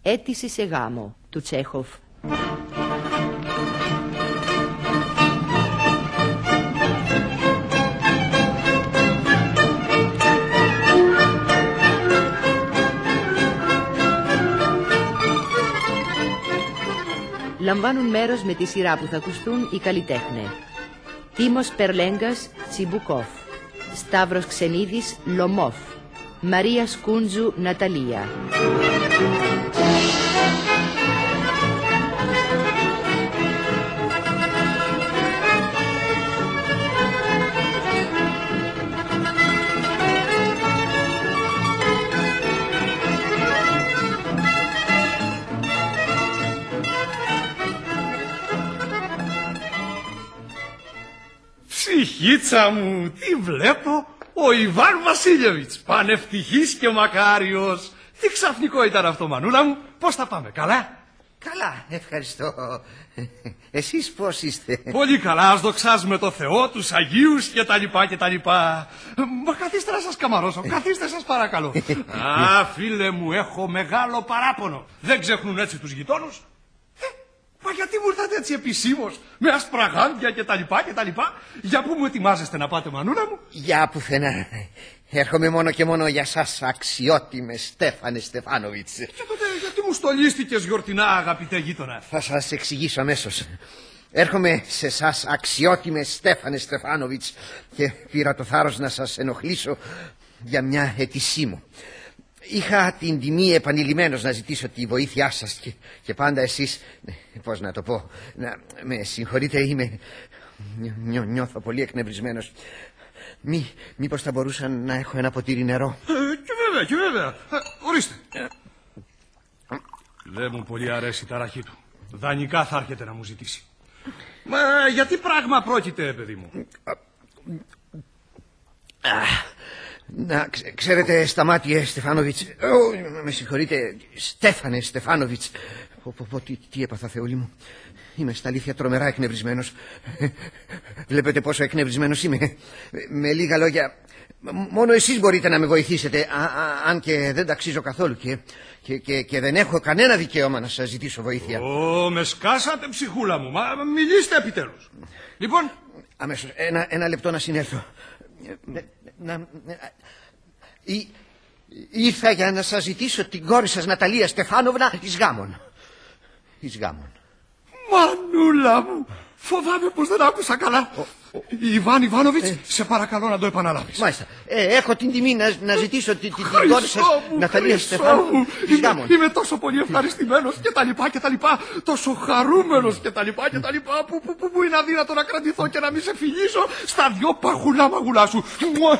Αίτηση σε γάμο του Τσέχοφ. Λαμβάνουν μέρος με τη σειρά που θα ακουστούν οι καλλιτέχνες. Τίμος Περλέγκας, Τσιμπουκόφ. Σταύρος Ξενίδης, Λομόφ. Μαρία Σκούντζου, Ναταλία. Ψυχίτσα μου, τι βλέπω, ο Ιβάν Βασίλεβιτς, πανευτυχής και μακάριος. Τι ξαφνικό ήταν αυτό, μανούλα μου, πώς θα πάμε, καλά? Καλά, ευχαριστώ. Εσείς πώς είστε? Πολύ καλά, ας δοξάζουμε το Θεό, τους Αγίους και τα λοιπά και τα λοιπά. Μα καθίστε να σας καμαρώσω, καθίστε σας παρακαλώ. Α, φίλε μου, έχω μεγάλο παράπονο. Δεν ξεχνούν έτσι τους γειτόνους. Μα γιατί μου ήρθατε έτσι επισήμως, με ασπραγάντια και τα λοιπά και τα λοιπά? Για πού μου ετοιμάζεστε να πάτε, μανούλα μου? Για πουθενά. Έρχομαι μόνο και μόνο για σας, αξιότιμε Στέφανε Στεφάνοβιτς. Και τότε γιατί μου στολίστηκες γιορτινά, αγαπητέ γείτονα? Θα σας εξηγήσω αμέσως. Έρχομαι σε εσάς, αξιότιμε Στέφανε Στεφάνοβιτς, και πήρα το θάρρος να σας ενοχλήσω για μια αίτησή μου. Είχα την τιμή επανειλημμένως να ζητήσω τη βοήθειά σας και πάντα εσείς, πώς να το πω, με συγχωρείτε, νιώθω πολύ εκνευρισμένος. Μήπως θα μπορούσα να έχω ένα ποτήρι νερό? Και βέβαια, ορίστε. Δεν μου πολύ αρέσει η ταραχή του. Δανεικά θα έρχεται να μου ζητήσει. Μα γιατί πράγμα πρόκειται, παιδί μου? Ξέρετε, Σταμάτιε Στεφάνοβιτς, με συγχωρείτε, Στέφανε Στεφάνοβιτς, τι έπαθα, Θεούλη μου. Είμαι στα αλήθεια τρομερά εκνευρισμένος. Βλέπετε πόσο εκνευρισμένος είμαι. Με λίγα λόγια, μόνο εσείς μπορείτε να με βοηθήσετε, αν και δεν ταξίζω καθόλου και δεν έχω κανένα δικαίωμα να σας ζητήσω βοήθεια. Με σκάσατε, ψυχούλα μου, μα μιλήστε επιτέλους. Λοιπόν, αμέσως, ένα λεπτό να συνέλθω. Ήρθα για να σας ζητήσω την κόρη σας, Ναταλία Στεφάνοβνα, εις γάμον. Μανούλα μου, φοβάμαι πως δεν άκουσα καλά. Ιβάν Ιβάνοβιτς, σε παρακαλώ να το επαναλάβεις. Μάλιστα. Έχω την τιμή να ζητήσω την κόρη σας, Ναταλία Στεφάνοβνα, εις γάμον. Είμαι τόσο πολύ ευχαριστημένος και τα λοιπά και τα λοιπά, τόσο χαρούμενος και τα λοιπά και τα λοιπά, που είναι αδύνατο να κρατηθώ και να μην σε φιλήσω στα δυο παχουλά μαγουλά σου.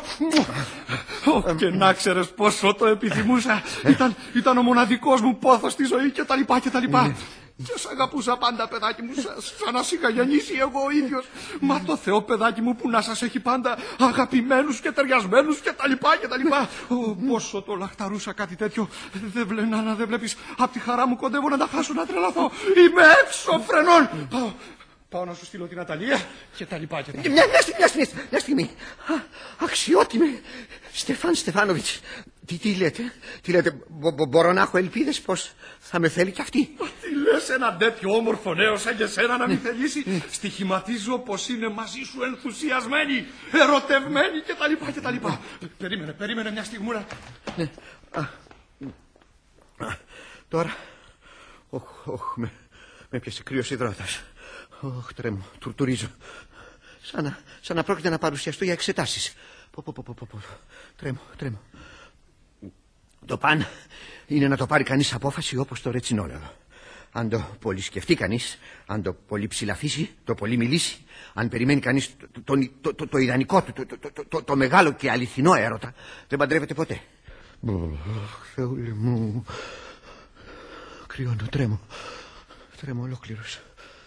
Και να ξέρεις πόσο το επιθυμούσα. Ήταν ο μοναδικός μου πόθος στη ζωή και τα λοιπά και τα λοιπά. Και σ' αγαπούσα πάντα, παιδάκι μου, σαν να σ' είχα γεννήσει εγώ ο ίδιος. Μα το Θεό, παιδάκι μου, που να σας έχει πάντα αγαπημένους και ταιριασμένους και τα λοιπά και τα λοιπά. Πόσο το λαχταρούσα κάτι τέτοιο. Δεν βλέπεις, απ' τη χαρά μου κοντεύω να τα χάσω, να τρελαθώ. Είμαι έξω φρενών. Πάω να σου στείλω την Ναταλία και τα λοιπά και τα λοιπά. Μια στιγμή. Αξιότιμε Στεφάν Στεφάνοβιτς, τι λέτε, μπορώ να έχω ελπίδες πως θα με θέλει κι αυτή? Τι λες, ένα τέτοιο όμορφο νέο σαν και σένα να μην θελήσει? Στοιχηματίζω πως είναι μαζί σου ενθουσιασμένη, ερωτευμένη και τα λοιπά και τα λοιπά. Περίμενε μια στιγμούρα. Τώρα, με πιάσε κρύος υδρότας. Τρέμω, τουρτουρίζω. Σαν να πρόκειται να παρουσιαστώ για εξετάσεις. Τρέμω. Το παν είναι να το πάρει κανείς απόφαση όπως το ρετσινόλαδο. Αν το πολύ σκεφτεί κανείς, αν το πολύ ψηλαφίσει, το πολύ μιλήσει, αν περιμένει κανείς το ιδανικό του, το μεγάλο και αληθινό έρωτα, δεν παντρεύεται ποτέ. Θεούλη μου, κρυώνω, τρέμω ολόκληρος.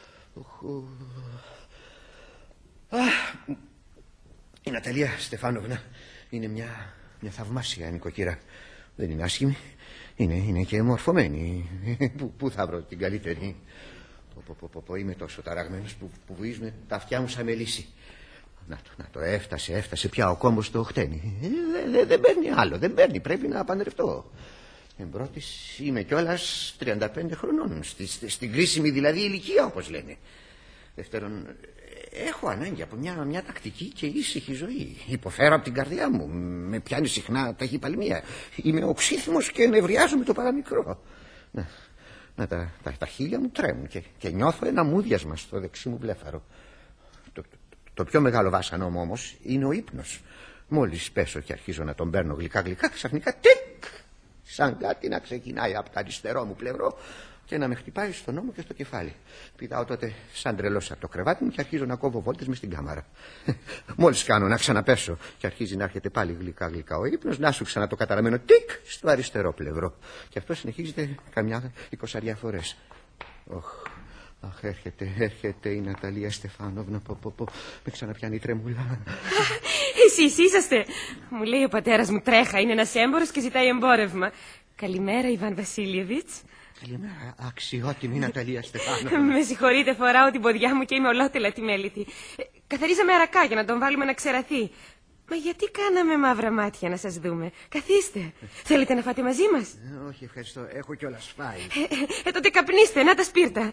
Η Ναταλία Στεφάνοβνα είναι μια θαυμάσια νοικοκύρα. Δεν είναι άσχημη, είναι και μορφωμένη. Πού θα βρω την καλύτερη? Είμαι τόσο ταραγμένος που βουίζουν τα αυτιά μου σαν μελίσι. Να το έφτασε πια ο κόμπος το χτένι. Δεν παίρνει άλλο, πρέπει να παντρευτώ. Εμπρότης είμαι κιόλας 35 χρονών. Στην κρίσιμη δηλαδή ηλικία, όπως λένε. Δεύτερον, έχω ανάγκη από μια τακτική και ήσυχη ζωή. Υποφέρω από την καρδιά μου. Με πιάνει συχνά ταχυπαλμία. Είμαι οξύθυμος και νευριάζομαι το παραμικρό. Τα χείλια μου τρέμουν και νιώθω ένα μούδιασμα στο δεξί μου βλέφαρο. Το πιο μεγάλο βάσανό μου όμως είναι ο ύπνος. Μόλις πέσω και αρχίζω να τον παίρνω γλυκά, ξαφνικά τικ! Σαν κάτι να ξεκινάει από το αριστερό μου πλευρό και να με χτυπάει στον ώμο και στο κεφάλι. Πηδάω τότε σαν τρελός από το κρεβάτι μου και αρχίζω να κόβω βόλτες μες στην κάμαρα. Μόλις κάνω να ξαναπέσω και αρχίζει να έρχεται πάλι γλυκά ο ύπνος, να σου ξανά το καταραμένο τικ στο αριστερό πλευρό. Και αυτό συνεχίζεται καμιά 20 φορές. Αχ, έρχεται η Ναταλία Στεφάνοβνα. Με ξαναπιάνει η τρέμουλα. Εσείς είσαστε. Μου λέει ο πατέρας μου τρέχα, είναι ένας έμπορος και ζητάει εμπόρευμα. Καλημέρα, Ιβάν Βασίλιεβιτς. Καλημέρα, αξιότιμη Ναταλία Στεφάνοβνα. Με συγχωρείτε, φοράω την ποδιά μου και είμαι ολότελα τιμέλητη. Καθαρίζαμε αρακά για να τον βάλουμε να ξεραθεί. Μα γιατί κάναμε μαύρα μάτια να σας δούμε? Καθίστε. Θέλετε να φάτε μαζί μας? Όχι, ευχαριστώ. Έχω κιόλας φάει. Τότε καπνίστε, να τα σπίρτα.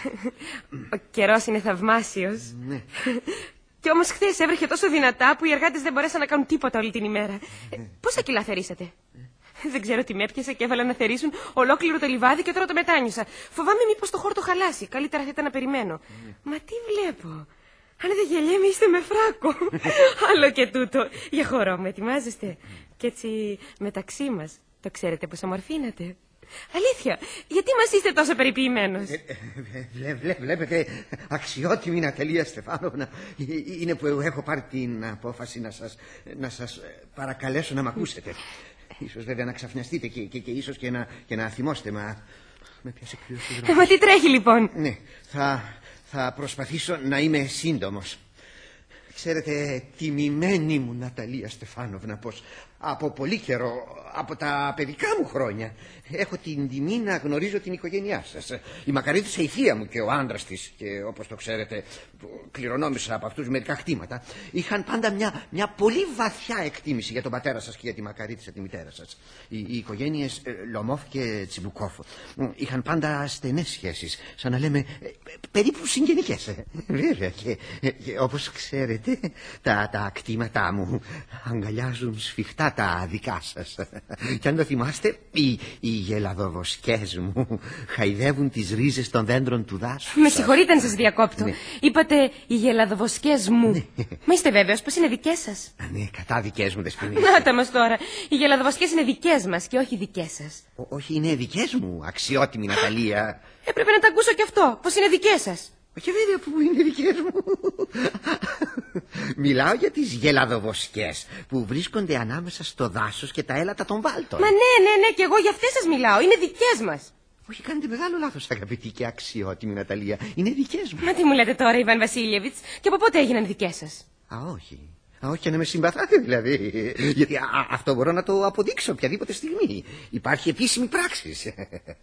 Ο καιρός είναι θαυμάσιος. Ναι. Κι όμως χθες έβρεχε τόσο δυνατά που οι εργάτες δεν μπορέσαν να κάνουν τίποτα όλη την ημέρα. Πόσα κιλά θερήσατε? Δεν ξέρω τι με έπιασε και έβαλα να θερήσουν ολόκληρο το λιβάδι και τώρα το μετάνιωσα. Φοβάμαι μήπως το χόρτο χαλάσει. Καλύτερα θα ήταν να περιμένω. Μα τι βλέπω? Αν δεν γελιέμαι είστε με φράκο. Άλλο και τούτο. Για χορό με ετοιμάζεστε? Κι έτσι μεταξύ μας το ξέρετε πως αμορφήνατε? Αλήθεια, γιατί μας είστε τόσο περιποιημένος? Βλέπετε, αξιότιμη Ναταλία Στεφάνοβνα, είναι που έχω πάρει την απόφαση να σας παρακαλέσω να μ' ακούσετε. Ίσως βέβαια να ξαφνιαστείτε και ίσως και να θυμώστε, μα με πιάσε κρύος η δρόμη. Μα τι τρέχει λοιπόν? Ναι, θα προσπαθήσω να είμαι σύντομος. Ξέρετε, τιμημένη μου Ναταλία Στεφάνοβνα, πως από πολύ καιρό, από τα παιδικά μου χρόνια, έχω την τιμή να γνωρίζω την οικογένειά σας. Η μακαρίτησα η θεία μου και ο άντρας της, και όπως το ξέρετε, κληρονόμησα από αυτούς μερικά χτήματα, είχαν πάντα μια πολύ βαθιά εκτίμηση για τον πατέρα σας και για τη μακαρίτησα τη μητέρα σας. Οι οικογένειες Λομόφ και Τσιμπουκόφ είχαν πάντα στενές σχέσεις, σαν να λέμε περίπου συγγενικές. Βέβαια, και όπως ξέρετε, τα κτήματά μου αγκαλιάζουν σφιχτά τα δικά σας. Και αν το θυμάστε, οι γελαδοβοσκές μου χαϊδεύουν τις ρίζες των δέντρων του δάσους. Με συγχωρείτε αν σας διακόπτω. Ναι. Είπατε οι γελαδοβοσκές μου. Ναι. Μα είστε βέβαιος πως είναι δικές σας? Ναι, κατά δικές μου δεσποινή. Να τα μας τώρα. Οι γελαδοβοσκές είναι δικές μας και όχι δικές σας. Όχι, είναι δικές μου, αξιότιμη Ναταλία. Έπρεπε να τα ακούσω κι αυτό, πως είναι δικές σας. Και βέβαια που είναι δικές μου. Μιλάω για τις γελαδοβοσκές που βρίσκονται ανάμεσα στο δάσος και τα έλατα των βάλτων. Μα ναι, και εγώ για αυτές σας μιλάω. Είναι δικές μας. Όχι, κάνετε μεγάλο λάθος, αγαπητή και αξιότιμη Ναταλία. Είναι δικές μου. Μα τι μου λέτε τώρα, Ιβάν Βασίλιεβιτς, και από πότε έγιναν δικές σας? Όχι, να με συμπαθάτε δηλαδή. Γιατί αυτό μπορώ να το αποδείξω οποιαδήποτε στιγμή. Υπάρχει επίσημη πράξη.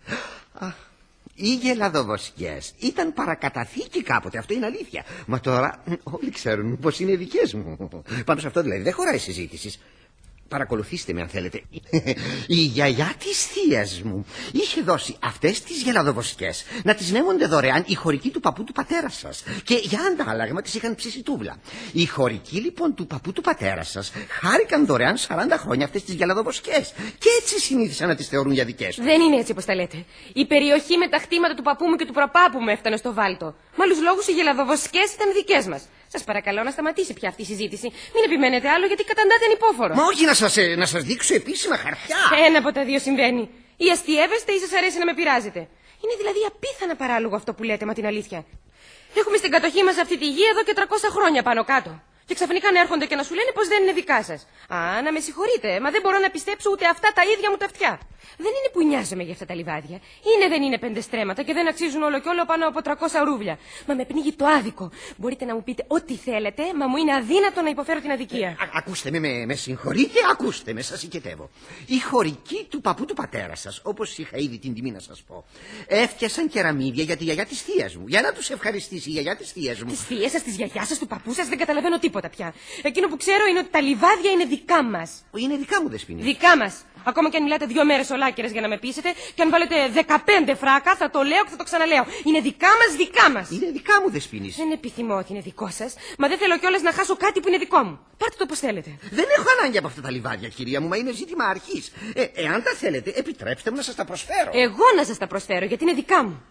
Οι γελαδοβοσκές ήταν παρακαταθήκη κάποτε, αυτό είναι αλήθεια. Μα τώρα όλοι ξέρουν πως είναι δικές μου. Πάνω σε αυτό δηλαδή δεν χωράει συζήτηση. Παρακολουθήστε με αν θέλετε. Η γιαγιά της θείας μου είχε δώσει αυτές τις γελαδοβοσκές να τις νέμονται δωρεάν οι χωρικοί του παππού του πατέρα σας. Και για αντάλλαγμα τις είχαν ψήσει τούβλα. Οι χωρικοί λοιπόν του παππού του πατέρα σας χάρηκαν δωρεάν 40 χρόνια αυτές τις γελαδοβοσκές. Και έτσι συνήθισαν να τις θεωρούν για δικές τους. Δεν είναι έτσι όπως τα λέτε. Η περιοχή με τα χτήματα του παππού μου και του προπάπου μου έφτανε στο βάλτο. Με άλλους λόγους οι γελαδοβοσκές ήταν δικές μας. Σας παρακαλώ να σταματήσει πια αυτή η συζήτηση. Μην επιμένετε άλλο γιατί καταντάτε ανυπόφορο. Μα όχι να σας δείξω επίσημα χαρτιά. Ένα από τα δύο συμβαίνει. Ή αστιεύεστε ή σας αρέσει να με πειράζετε. Είναι δηλαδή απίθανα παράλογο αυτό που λέτε, μα την αλήθεια. Έχουμε στην κατοχή μας αυτή τη γη εδώ και 300 χρόνια πάνω κάτω. Και ξαφνικά να έρχονται και να σου λένε πως δεν είναι δικά σας. Να με συγχωρείτε, μα δεν μπορώ να πιστέψω ούτε αυτά τα ίδια μου τα αυτιά. Δεν είναι που νοιάζομαι για αυτά τα λιβάδια. Δεν είναι 5 στρέμματα και δεν αξίζουν όλο και όλο πάνω από 300 ρούβλια. Μα με πνίγει το άδικο. Μπορείτε να μου πείτε ό,τι θέλετε, μα μου είναι αδύνατο να υποφέρω την αδικία. Ακούστε με συγχωρείτε, ακούστε με, σας οικετεύω. Οι χωρικοί του παππού του πατέρα σας, όπως είχα ήδη την τιμή να σας πω, έφτιασαν κεραμίδια για τη γιαγιά της θείας μου. Για να τους ευχαριστήσει η γιαγιά της θείας μου. Της θείας σας, της γιαγιάς σας, του παππού σας, δεν καταλαβαίνω τίποτα. τίποτα πια. Εκείνο που ξέρω είναι ότι τα λιβάδια είναι δικά μας. Είναι δικά μου, Δεσποινή. Δικά μας. Ακόμα και αν μιλάτε 2 μέρες ολάκερες για να με πείσετε, και αν βάλετε 15 φράκα, θα το λέω και θα το ξαναλέω. Είναι δικά μας, δικά μας. Είναι δικά μου, Δεσποινή. Δεν επιθυμώ ότι είναι δικό σας, μα δεν θέλω κιόλας να χάσω κάτι που είναι δικό μου. Πάρτε το πώς θέλετε. Δεν έχω ανάγκη από αυτά τα λιβάδια, κυρία μου, μα είναι ζήτημα αρχής. Εάν τα θέλετε, επιτρέψτε μου να σας τα προσφέρω. Εγώ να σας τα προσφέρω, γιατί είναι δικά μου.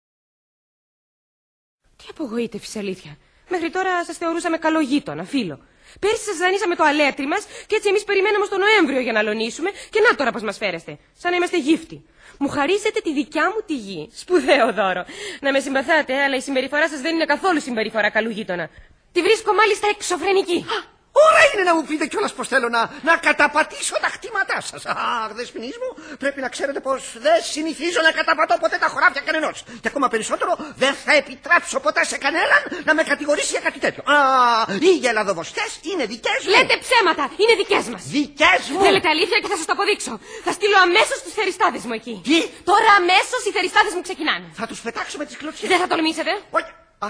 Τι απογοήτευση, αλήθεια. Μέχρι τώρα σας θεωρούσαμε καλό γείτονα, φίλο. Πέρσι σας δανείσαμε το αλέτρι μας και έτσι εμείς περιμέναμε στο Νοέμβριο για να λονίσουμε και να τώρα πώς μας φέρεστε. Σαν να είμαστε γύφτοι. Μου χαρίσετε τη δικιά μου τη γη. Σπουδαίο δώρο. Να με συμπαθάτε, αλλά η συμπεριφορά σας δεν είναι καθόλου συμπεριφορά καλού γείτονα. Τη βρίσκω μάλιστα εξωφρενική. Ώρα είναι να μου πείτε κιόλας πως θέλω να καταπατήσω τα χτήματά σας. Αχ, Δεσποινής μου, πρέπει να ξέρετε πως δεν συνηθίζω να καταπατώ ποτέ τα χωράφια κανενός. Και ακόμα περισσότερο δεν θα επιτρέψω ποτέ σε κανέναν να με κατηγορήσει για κάτι τέτοιο. Οι γελαδοβοσκές είναι δικές μου. Λέτε ψέματα, είναι δικές μας. Δικές μου. Θέλετε αλήθεια και θα σας το αποδείξω. Θα στείλω αμέσως τους θεριστάδες μου εκεί. Τι? Τώρα αμέσως οι θεριστάδες μου ξεκινάνε. Θα τους πετάξω με τις κλωτσιές. Δεν θα τολμήσετε. Όχι.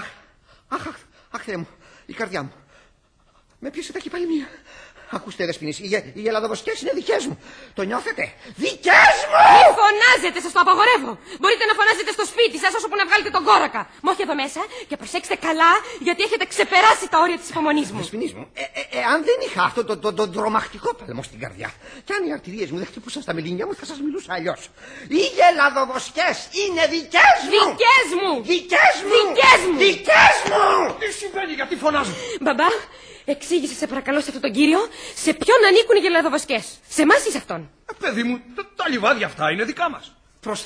Αχ, Θεέ μου, η καρδιά μου. Με πιέσε τα κεφαλημία. Ακούστε, Δεσποινής, οι ελαδοβοσκές είναι δικές μου. Το νιώθετε? Δικές μου! Μην φωνάζετε, σας το απαγορεύω. Μπορείτε να φωνάζετε στο σπίτι σας όσο που να βγάλετε τον κόρακα. Μ' όχι εδώ μέσα και προσέξτε καλά, γιατί έχετε ξεπεράσει τα όρια της υπομονής μου. Δεσποινής μου, εάν δεν είχα αυτό τον τρομακτικό παλμό στην καρδιά, και αν οι αρτηρίες μου δεν χτυπούσαν στα μελίνια μου, θα σας μιλούσα αλλιώς. Οι ελαδοβοσκές είναι δικές μου! Δικές μου! Δικές μου! Δικές μου! Δικές μου! Τι συμβαίνει, γιατί φωνάζω? Μπαμπά, εξήγησε σε παρακαλώ σε αυτόν τον κύριο σε ποιον ανήκουν οι γελαδοβοσκές. Σε εμάς ή σε αυτόν? Παιδί μου, τα λιβάδια αυτά είναι δικά μας.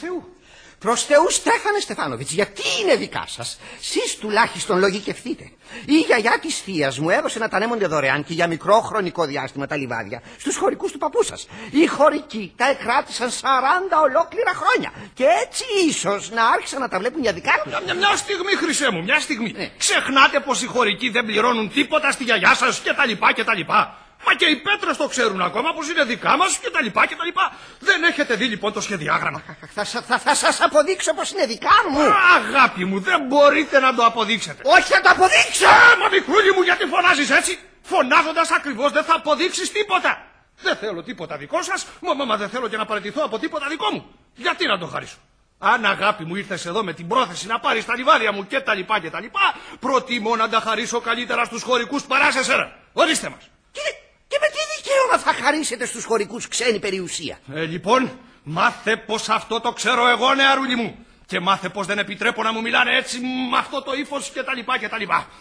Προς Θεού, Στέφανε Στεφάνοβιτς, γιατί είναι δικά σας? Σεις τουλάχιστον λογικευτείτε. Η γιαγιά της θείας μου έδωσε να τα ανέμονται δωρεάν και για μικρό χρονικό διάστημα τα λιβάδια στους χωρικούς του παππού σας. Οι χωρικοί τα εκράτησαν 40 ολόκληρα χρόνια. Και έτσι ίσως να άρχισαν να τα βλέπουν για δικά τους. Μια στιγμή, Χρυσέ μου, μια στιγμή. Ξεχνάτε πως οι χωρικοί δεν πληρώνουν τίποτα στη γιαγιά σας κτλ. Μα και οι πέτρες το ξέρουν ακόμα πως είναι δικά μας κτλ. Δεν έχετε δει λοιπόν το σχεδιάγραμμα? Θα σας αποδείξω πως είναι δικά μου. Αγάπη μου, δεν μπορείτε να το αποδείξετε. Όχι, θα το αποδείξω. Μα μικρούλη μου, γιατί φωνάζεις έτσι? Φωνάζοντας ακριβώς δεν θα αποδείξεις τίποτα. Δεν θέλω τίποτα δικό σας, μα δεν θέλω και να παραιτηθώ από τίποτα δικό μου. Γιατί να το χαρίσω? Αν, αγάπη μου, ήρθες εδώ με την πρόθεση να πάρεις τα λιβάδια μου κτλ. Προτιμώ να τα χαρίσω καλύτερα στους χωρικούς παρά σε σένα. Ορίστε μας. Και με τι δικαίωμα θα χαρίσετε στους χωρικούς ξένη περιουσία? Λοιπόν, μάθε πως αυτό το ξέρω εγώ, νεαρούλη μου. Και μάθε πως δεν επιτρέπω να μου μιλάνε έτσι με αυτό το ύφος κτλ.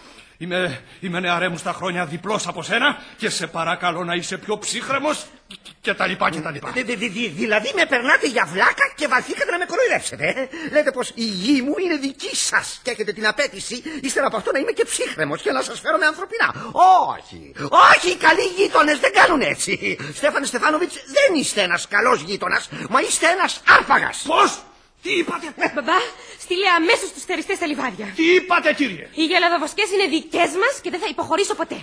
Είμαι νεαρέ μου στα χρόνια διπλός από σένα και σε παρακαλώ να είσαι πιο ψύχρεμος κτλ. Δηλαδή με περνάτε για βλάκα και βαθήκατε να με κοροϊδεύσετε. Λέτε πως η γη μου είναι δική σας και έχετε την απέτηση ύστερα από αυτό να είμαι και ψύχρεμος και να σας φέρω με ανθρωπινά. Όχι, οι καλοί γείτονες δεν κάνουν έτσι. Στέφανε Στεφάνοβιτς, δεν είστε ένας καλός γείτονας, μα είστε ένας άρπαγας. Πώς? Τι είπατε? Μπαμπά, στείλε αμέσως τους θεριστές στα λιβάδια. Τι είπατε, κύριε? Οι γελαδοβοσκές είναι δικές μας και δεν θα υποχωρήσω ποτέ.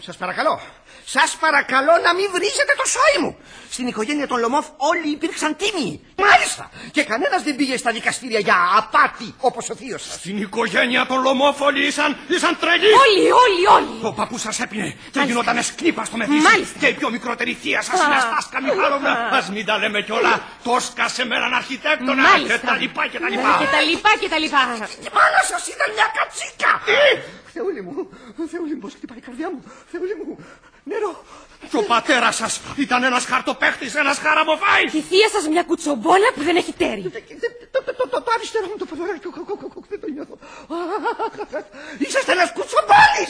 Σας παρακαλώ να μην βρίζετε το σόι μου. Στην οικογένεια των Λομόφ όλοι υπήρξαν τίμιοι. Μάλιστα. Και κανένας δεν πήγε στα δικαστήρια για απάτη όπως ο θείος σας. Στην οικογένεια των Λομόφ όλοι ήσαν τρελοί. Όλοι. Ο παππούς σας έπινε και γινότανε σκνίπα στο μεθύσι. Και η πιο μικρότερη θεία σας είναι Αστάσκα Μιχάλοβνα. Ας μην τα λέμε κιόλα. Το σκάσε με έναν αρχιτέκτονα κτλ. Και τα λοιπά. Η μάνα σας ήταν μια κατσίκα. Θεούλη μου, πώς χτυπάει η καρδιά μου. Θεούλη μου, νερό. Και ο πατέρας σας ήταν ένας χαρτοπαίχτης, ένας χαραμοφάης. Και η θεία σας μια κουτσομπόλα που δεν έχει τέρι. Το αριστερό μου το ποδαράκι, δεν το νιώθω. Είσαστε ένας κουτσομπόλης.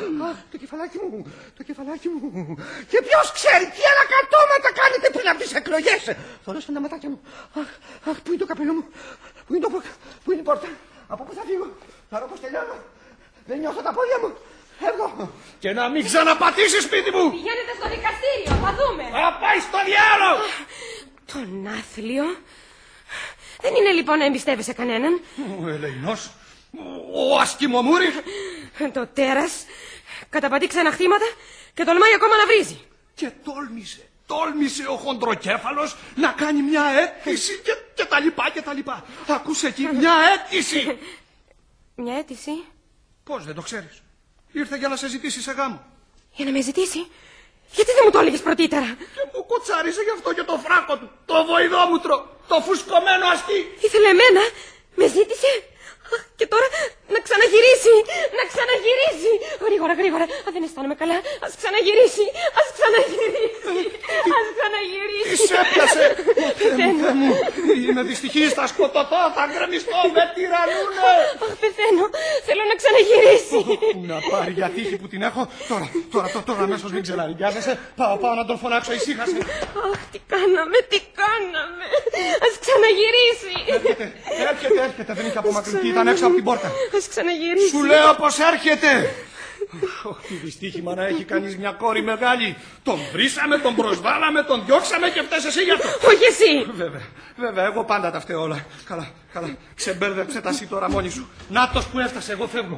Το κεφαλάκι μου. Και ποιος ξέρει τι ανακατώματα κάνετε πριν από τις εκλογές. Θωρώσαν τα ματάκια μου. Αχ, πού είναι το καπέλο μου. Πού είναι η πόρτα. Από πού θα φύγω. Θα ρω πως τελειώνω. Δεν νιώθω τα πόδια μου. Φεύγω. Και να μην ξαναπατήσεις σπίτι μου. Πηγαίνετε στο δικαστήριο, θα δούμε. Θα πάει στο διάλογο. Τον άθλιο. Δεν είναι λοιπόν να εμπιστεύεσαι κανέναν. Ο Ελεηνός. Ο ασκημομούρης. Το τέρας. Καταπατεί ξένα χτήματα και τολμάει ακόμα να βρίζει. Και τόλμησε ο χοντροκέφαλος να κάνει μια αίτηση και τα λοιπά. Ακούσε εκεί μια αίτηση. Μια αίτηση? Πώς δεν το ξέρεις? Ήρθε για να σε ζητήσει σε γάμο. Για να με ζητήσει? Γιατί δεν μου το έλεγες πρωτήτερα? Και μου κοτσάρισε γι' αυτό και το φράκο του, το βοηδόμουτρο, το φουσκωμένο αστί. Ήθελε εμένα, με ζήτησε. Και τώρα να ξαναγυρίσει, να ξαναγυρίσει. Γρήγορα, γρήγορα. Δεν αισθάνομαι καλά. Ας ξαναγυρίσει, ας ξαναγυρίσει, ας ξαναγυρίσει. Τι σε έπιασε? Θεέ μου, είμαι δυστυχής, θα σκοτωθώ, θα γκρεμιστώ, με τυρανούνε. Αχ, πεθαίνω, θέλω να ξαναγυρίσει. Να πάρει για τύχη που την έχω. Τώρα αμέσως μην ξελαρικιάζεσαι. Πάω να τον φωνάξω, ησύχασε. Αχ, τι κάναμε, τι κάναμε. Ας ξαναγυρίσει. Έρχεται, δεν είχε απομακρυνθεί, ήταν έξω από την πόρτα. Ας ξαναγυρίσει. Σου λέω πως έρχεται. Τι δυστύχημα να έχει κανείς μια κόρη μεγάλη. Τον βρήσαμε, τον προσβάλαμε, τον διώξαμε και φταίς εσύ γι' αυτό. Όχι εσύ. Βέβαια, εγώ πάντα τα φταίω όλα. Καλά, ξεμπέρδεψε τα εσύ τώρα μόνη σου. Νάτος που έφτασε, εγώ φεύγω.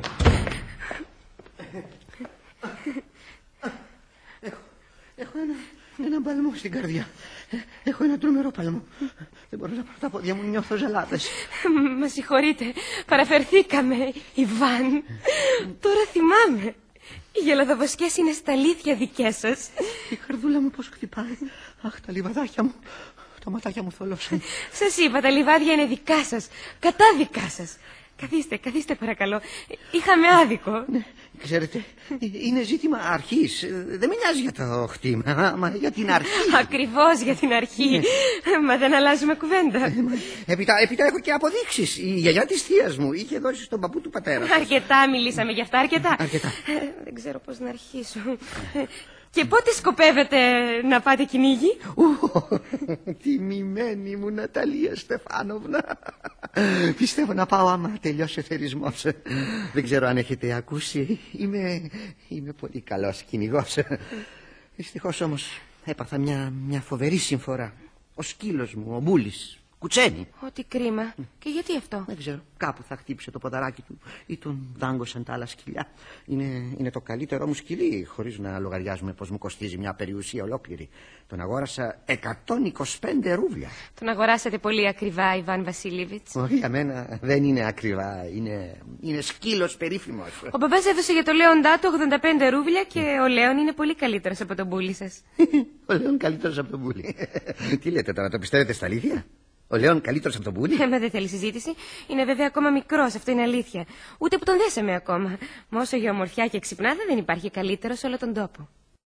Έχω ένα παλμό στην καρδιά. Έχω ένα τρομερό παλμό. Δεν μπορώ να πάρω τα πόδια μου, νιώθω ζαλάδες. Μα συγχωρείτε, παραφερθήκαμε, Ιβάν. Τώρα θυμάμαι. Οι γελαδοβοσκές είναι στα αλήθεια δικές σας. Η καρδούλα μου πώς χτυπάει. Αχ, τα λιβαδάκια μου, τα ματάκια μου θολώσαν. Σας είπα, τα λιβάδια είναι δικά σας, κατάδικα σας. Καθίστε παρακαλώ. Είχαμε άδικο. Ναι, ξέρετε, είναι ζήτημα αρχής. Δεν με νοιάζει για το χτήμα, μα για την αρχή. Ακριβώς για την αρχή. Μα δεν αλλάζουμε κουβέντα. Έπειτα έχω και αποδείξεις. Η γιαγιά της θείας μου είχε δώσει στον παππού του πατέρα. Αρκετά μιλήσαμε γι' αυτά, αρκετά. Δεν ξέρω πώς να αρχίσω. Και πότε σκοπεύετε να πάτε κυνήγι? Τιμημένη μου Ναταλία Στεφάνοβνα. Πιστεύω να πάω άμα τελειώσει ο θερισμός. Δεν ξέρω αν έχετε ακούσει. Είμαι πολύ καλός κυνηγός. Δυστυχώς όμως έπαθα μια φοβερή συμφορά. Ο σκύλος μου, ο Μπούλης, κουτσένει. Ό,τι κρίμα. Και γιατί αυτό? Δεν ξέρω. Κάπου θα χτύπησε το ποδαράκι του ή τον δάγκωσαν τα άλλα σκυλιά. Είναι το καλύτερό μου σκυλί, χωρίς να λογαριάζουμε πως μου κοστίζει μια περιουσία ολόκληρη. Τον αγόρασα 125 ρούβλια. Τον αγοράσατε πολύ ακριβά, Ιβάν Βασίλιβιτς? Όχι, για μένα δεν είναι ακριβά. Είναι σκύλος περίφημος. Ο μπαμπάς έδωσε για το Λέοντά του 85 ρούβλια και ο Λέον είναι πολύ καλύτερος από τον Μπούλη σας. Ο Λέον καλύτερος από τον Μπούλη. Τι λέτε τώρα, το πιστεύετε στα αλήθεια? Ο Λέον καλύτερος από τον Μπούλη? Μα δεν θέλει συζήτηση. Είναι βέβαια ακόμα μικρός, αυτό είναι αλήθεια. Ούτε που τον δέσαμε ακόμα. Μα όσο για ομορφιά και ξυπνάδα δεν υπάρχει καλύτερο σε όλο τον τόπο.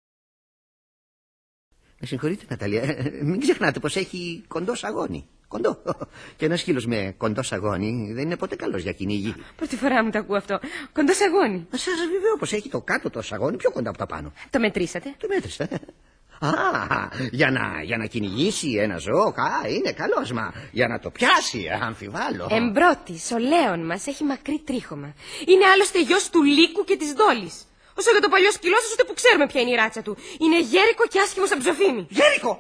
Με συγχωρείτε, Ναταλία, μην ξεχνάτε πως έχει κοντό σαγόνι. Κοντό. Και ένα σκύλος με κοντό σαγόνι δεν είναι ποτέ καλός για κυνήγι. Πρώτη φορά μου το ακούω αυτό. Κοντό σαγόνι. Σας βεβαιώ πως έχει το κάτω το σαγόνι πιο κοντά από τα πάνω. Το μετρήσατε? Το μέτρησα. Για να κυνηγήσει ένα ζώο, είναι καλός, μα για να το πιάσει, αμφιβάλλω. Εμπρότης, ο Λέον μας έχει μακρύ τρίχωμα. Είναι άλλωστε γιος του Λύκου και της Δόλης. Όσο για το παλιό σκυλό σας, ούτε που ξέρουμε ποια είναι η ράτσα του. Είναι γέρικο και άσχημο σαν ψοφίμι. Γέρικο!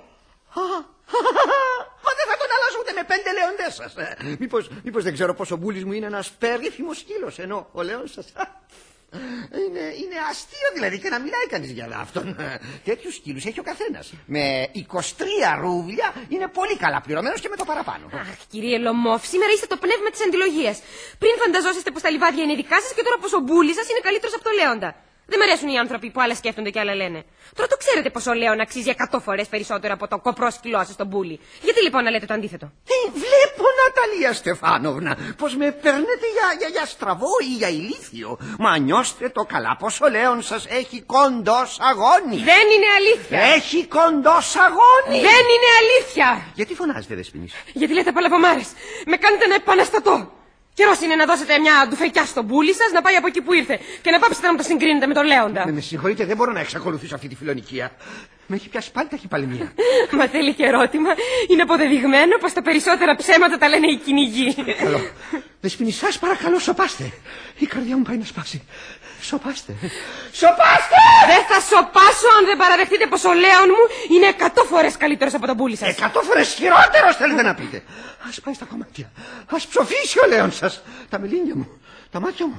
Μα δεν θα τον αλλάζω ούτε με 5 λέοντες σας. Μήπως δεν ξέρω πως ο Μπούλης μου είναι ένας περίφημος σκύλος, ενώ ο Λέον σας... Είναι αστείο δηλαδή και να μιλάει κανείς για αυτόν. Τέτοιους σκύλους έχει ο καθένας. Με 23 ρούβλια είναι πολύ καλά πληρωμένος και με το παραπάνω. Αχ, κύριε Λομόφ, σήμερα είστε το πνεύμα της αντιλογίας. Πριν φανταζόσαστε πως τα λιβάδια είναι δικά σας και τώρα πως ο Μπούλης σας είναι καλύτερος από το Λέοντα. Δεν μ' αρέσουν οι άνθρωποι που άλλα σκέφτονται και άλλα λένε. Τώρα το ξέρετε πως ο Λέον αξίζει 100 φορές περισσότερο από το κοπρό σκυλό σας, τον Μπούλη. Γιατί λοιπόν να λέτε το αντίθετο? Βλέπω, Ναταλία Στεφάνοβνα, πως με παίρνετε για στραβό ή για ηλίθιο. Μα νιώστε το καλά πως ο Λέον σας έχει κοντό σαγόνι. Δεν είναι αλήθεια. Έχει κοντό σαγόνι. Δεν είναι αλήθεια. Γιατί φωνάζετε, Δεσποινής? Γιατί λέτε παλαβομάρες. Με κάνετε να επαναστατώ. Καιρός είναι να δώσετε μια ντουφεκιά στον Μπούλη σας να πάει από εκεί που ήρθε και να πάψετε να μου το συγκρίνετε με τον Λέοντα. Με συγχωρείτε, δεν μπορώ να εξακολουθήσω αυτή τη φιλονικία. Με έχει πιάσει πάλι ταχυπαλαιμία. Μα θέλει και ερώτημα. Είναι αποδεδειγμένο πως τα περισσότερα ψέματα τα λένε οι κυνηγοί. Καλό. Δεσποινή, σας παρακαλώ, σωπάστε. Η καρδιά μου πάει να σπάσει. Σωπάστε. Σωπάστε! Δεν θα σωπάσω αν δεν παραδεχτείτε πως ο Λέον μου είναι 100 φορές καλύτερος από τον Μπούλη σας. 100 φορές χειρότερος θέλετε να πείτε. Ας πάει στα κομμάτια. Ας ψοφήσει ο Λέον σας. Τα μελίνια μου, τα μάτια μου,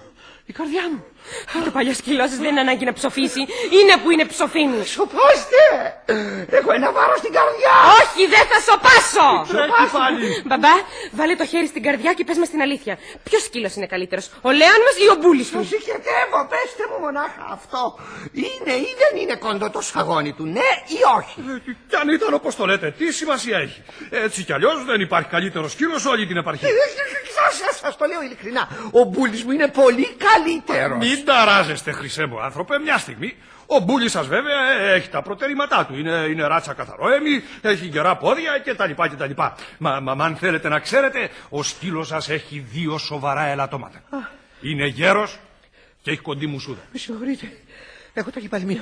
Η καρδιά μου. Το παλιό σκυλό σας δεν είναι ανάγκη να ψοφήσει. Είναι που είναι ψοφίνη. Σοπάστε! Έχω ένα βάρος στην καρδιά. Όχι, δεν θα σοπάσω. Τρέχει πάλι. Μπαμπά, βάλε το χέρι στην καρδιά και πες μας την αλήθεια. Ποιος σκύλος είναι καλύτερος, ο Λέων μας ή ο Μπούλης Το του? συγχετεύω, πέστε μου μονάχα αυτό. Είναι ή δεν είναι κόντο το σφαγόνι του, ναι ή όχι? Κι αν ήταν όπως το λέτε, τι σημασία έχει? Έτσι κι αλλιώς δεν υπάρχει καλύτερο σκύλο σε όλη την επαρχία. Σας το λέω ειλικρινά. Ο Μπούλης μου είναι πολύ καλύτερος. Μην ταράζεστε, χρυσέ μου άνθρωπε, μια στιγμή. Ο Μπούλης σας βέβαια έχει τα προτερήματά του. Είναι ράτσα καθαρόαιμη, έχει γερά πόδια κτλ. Μα αν θέλετε να ξέρετε, ο σκύλος σας έχει 2 σοβαρά ελαττώματα. Είναι γέρος και έχει κοντή μουσούδα. Με συγχωρείτε, έχω ταχυπαλμία.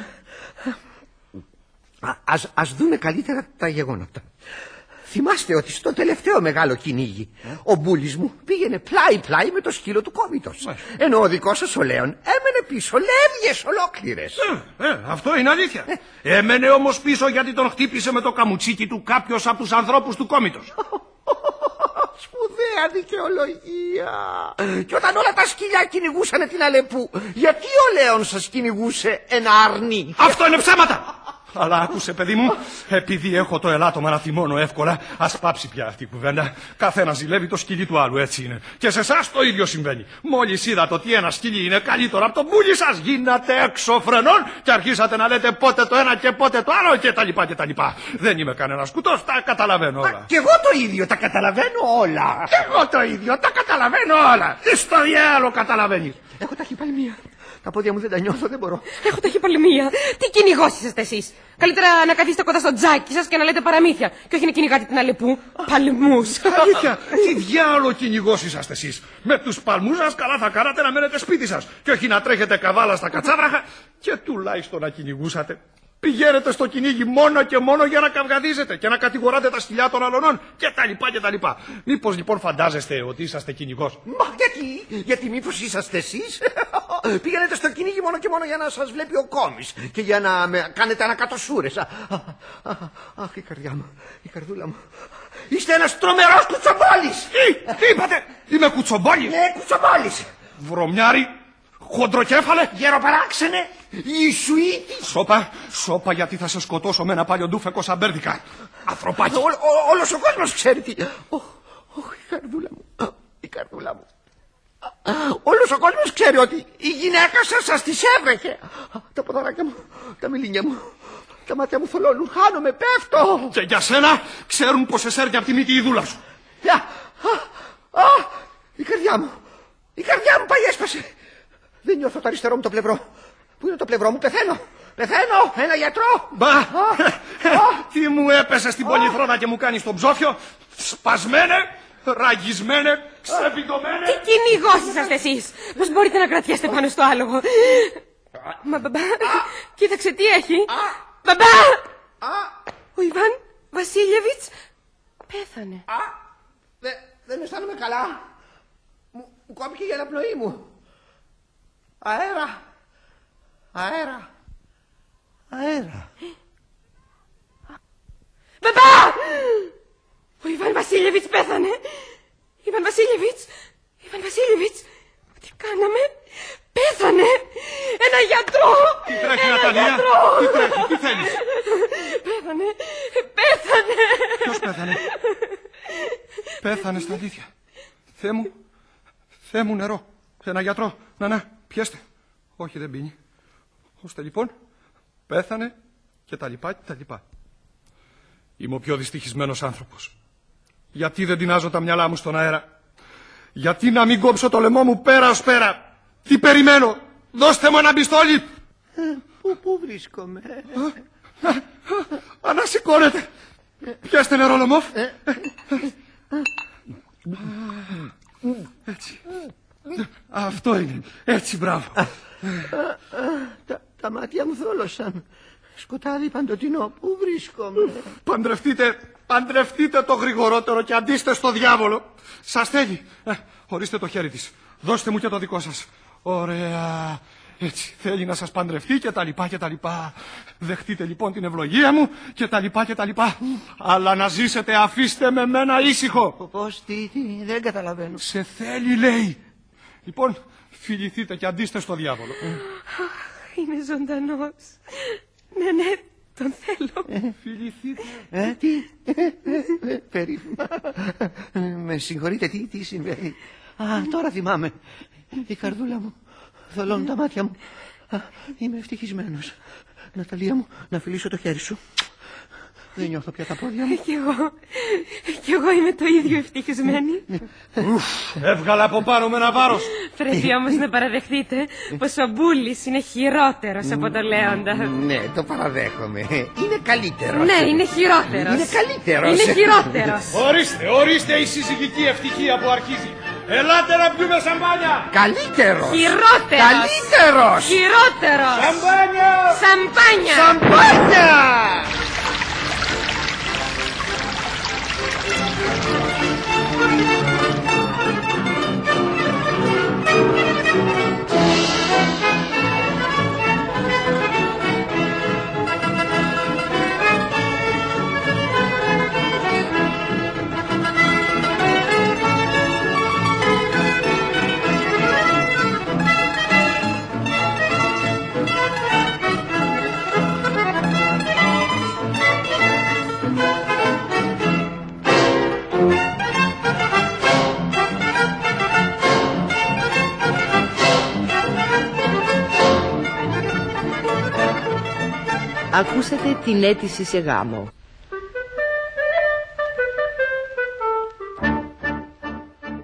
Ας δούμε καλύτερα τα γεγονότα. Θυμάστε ότι στο τελευταίο μεγάλο κυνήγι ο Μπούλης μου πήγαινε πλάι-πλάι με το σκύλο του κόμιτος. Ενώ ο δικός σας ο Λέων έμενε πίσω λεύγες ολόκληρες. Αυτό είναι αλήθεια. Έμενε όμως πίσω γιατί τον χτύπησε με το καμουτσίκι του κάποιος από τους ανθρώπους του κόμιτος. Σπουδαία δικαιολογία. Και όταν όλα τα σκυλιά κυνηγούσαν την Αλεπού, γιατί ο Λέων σας κυνηγούσε ένα αρνί? Αυτό είναι ψέματα! Αλλά άκουσε, παιδί μου, επειδή έχω το ελάττωμα να θυμώνω εύκολα, ας πάψει πια αυτή η κουβέντα. Καθένας ζηλεύει το σκυλί του άλλου, έτσι είναι. Και σε εσάς το ίδιο συμβαίνει. Μόλις είδατε ότι ένα σκυλί είναι καλύτερο από τον Μπούλη σας, γίνατε έξω φρενών και αρχίσατε να λέτε πότε το ένα και πότε το άλλο κτλ. Δεν είμαι κανένας κουτός, τα καταλαβαίνω όλα. Κι εγώ το ίδιο τα καταλαβαίνω όλα. Εγώ το ίδιο, τα καταλαβαίνω όλα. Τι στο διάλογο καταλαβαίνεις? Έχω ταχυπαλμία. Τα πόδια μου δεν τα νιώθω, δεν μπορώ. Έχω ταχυπαλμία. Τι κυνηγός είσαστε εσείς? Καλύτερα να καθίσετε κοντά στο τζάκι σας και να λέτε παραμύθια. Και όχι να κυνηγάτε την Αλεπού. Παλμούς. Αλήθεια, τι διάλογο κυνηγός είσαστε εσείς? Με τους παλμούς σας καλά θα κάνατε να μένετε σπίτι σας. Και όχι να τρέχετε καβάλα στα κατσάβραχα και τουλάχιστον να κυνηγούσατε. Πηγαίνετε στο κυνήγι μόνο και μόνο για να καυγαδίζετε και να κατηγοράτε τα σκυλιά των αλωνών κτλ. Μήπως λοιπόν φαντάζεστε ότι είσαστε κυνηγός? Μα γιατί μήπως είσαστε εσείς? Πήγαινετε στο κυνήγι μόνο και μόνο για να σας βλέπει ο κόμις και για να κάνετε ανακατοσούρες. Αχ, η καρδιά μου, η καρδούλα μου. Είστε ένας τρομερός κουτσομπόλης. Τι είπατε? Είμαι κουτσομπόλης? Ναι, κουτσομπόλης. Βρωμιάρη, χοντροκέφαλε, γεροπαράξενε, Ιησουήτη. Σώπα γιατί θα σε σκοτώσω με ένα πάλιο ντούφεκο σαν μπέρδικα. Ανθρωπάκι. Όλος ο κόσμος ξέρει τι. Η καρδούλα μου, η καρδούλα μου. Όλος ο κόσμος ξέρει ότι η γυναίκα σας τις έβρεχε. Τα ποδαράκια μου, τα μιλίνια μου, τα μάτια μου θολώνουν, χάνομαι, πέφτω. Και για σένα ξέρουν πως σε σέρνει από τη μύτη η δούλα σου. Η καρδιά μου πάει έσπασε. Δεν νιώθω το αριστερό μου το πλευρό. Πού είναι το πλευρό μου? Πεθαίνω, ένα γιατρό. Μπα, τι μου έπεσε στην πολυθρόνα και μου κάνεις τον ψόφιο? Σπασμένε, ραγισμένε, ξεπηδωμένε. Τι κυνηγός είσαστε εσείς? Πώς μπορείτε να κρατιέστε πάνω στο άλογο? Μα μπαμπά, κοίταξε τι έχει. Μπαμπά! Ο Ιβάν Βασίλιεβιτς πέθανε. Δεν αισθάνομαι καλά. Μου κόπηκε η αναπνοή μου. Αέρα. Μπαμπά! Ο Ιβάν Βασίλιεβιτς πέθανε. Ιβάν Βασίλιεβιτς. Τι κάναμε? Πέθανε. Ένα γιατρό. Τι τρέχει, Ναταλία? Τι τρέχει, τι θέλεις? Πέθανε. Ποιος πέθανε? Πέθανε στα αλήθεια? Θεέ μου νερό. Ένα γιατρό. Να, πιέστε. Όχι, δεν πίνει. Ώστε λοιπόν πέθανε και τα λοιπά. Είμαι ο πιο δυστυχισμένος άνθρωπος. Γιατί δεν τεινάζω τα μυαλά μου στον αέρα? Γιατί να μην κόψω το λαιμό μου πέρα ως πέρα? Τι περιμένω? Δώστε μου ένα πιστόλι. Πού βρίσκομαι? Ανασηκώνετε. Πιάστε νερό, Λομόφ. Έτσι. Αυτό είναι. Έτσι, μπράβο. Τα μάτια μου θόλωσαν. Σκοτάδι παντοτινό. Πού βρίσκομαι? Παντρευτείτε το γρηγορότερο και αντίστε στο διάβολο. Σας θέλει. Ορίστε το χέρι της. Δώστε μου και το δικό σας. Ωραία. Έτσι. Θέλει να σας παντρευτεί και τα λοιπά. Δεχτείτε λοιπόν την ευλογία μου και τα λοιπά. Αλλά να ζήσετε, αφήστε με μένα ήσυχο. Πώς, τι, δεν καταλαβαίνω. Σε θέλει, λέει. Λοιπόν, φιληθείτε και αντίστε στο διάβολο. Είναι ζωντανός. Ναι, τον θέλω. Φιληθείτε. Τι. Περίφημα. Με συγχωρείτε, τι συμβαίνει? Τώρα θυμάμαι. Η καρδούλα μου. Θολώνουν τα μάτια μου. Είμαι ευτυχισμένος. Ναταλία μου, να φιλήσω το χέρι σου. Δεν νιώθω πια τα πόδια μου. Κι εγώ είμαι το ίδιο ευτυχισμένη. Έβγαλα από πάνω με ένα βάρος. Πρέπει όμως να παραδεχτείτε πως ο Μπούλης είναι χειρότερος από το Λέοντα. Ναι, το παραδέχομαι. Είναι καλύτερος. Ναι, είναι χειρότερος. Είναι καλύτερος. Είναι χειρότερος. Ορίστε η συζυγική ευτυχία που αρχίζει. Ελάτε να πιούμε σαμπάνια. Καλύτερος. Χειρότερος. Καλύτερος. Χειρότερος. Σαμπάνια. Σαμπάνια. Σαμπάνια. Ακούσατε την αίτηση σε γάμο.